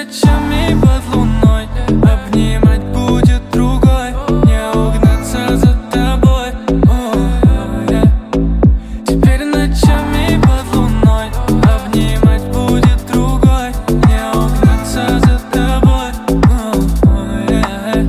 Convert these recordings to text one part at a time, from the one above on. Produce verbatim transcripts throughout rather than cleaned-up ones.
ночами под луной обнимать будет другой, не угнаться за тобой. О, yeah. Теперь ночами под луной обнимать будет другой, не угнаться за тобой. О, yeah.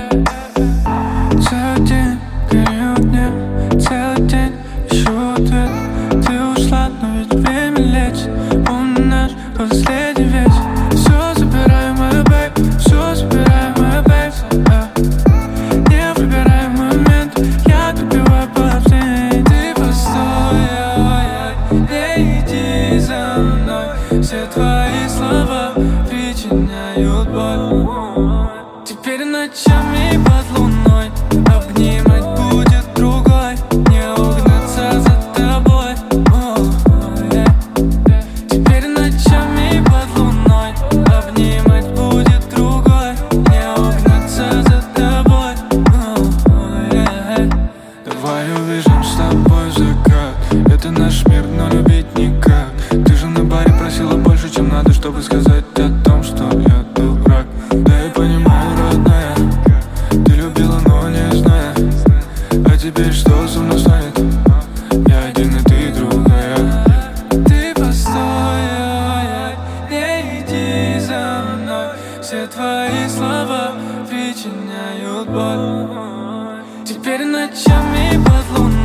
Целый день горю дня, целый день ищу ответ. Ты ушла, но ведь время лечит. Помню наш последний вечер. Все забирай, моя бэйб, все забирай, моя бэйб, yeah. Не выбирай момент, я добиваю последний. Ты постой, yeah, yeah. Не иди за мной. Все твои слова причиняют боль. Теперь ночами под луной обнимать будет другой, не угнаться за тобой. О, yeah. Теперь ночами под луной обнимать будет другой, не угнаться за тобой. О, yeah. Давай увижем с тобой закат. Это наш мир, но любить никак. Ты же на баре просила больше, чем надо, чтобы сказать о том, что я дурак. Да я понимаю, родная, ты любила, но не зная. А теперь что со мной станет? Я один, и ты другая. Ты постой, не иди за мной. Все твои слова причиняют боль. Теперь ночами под луной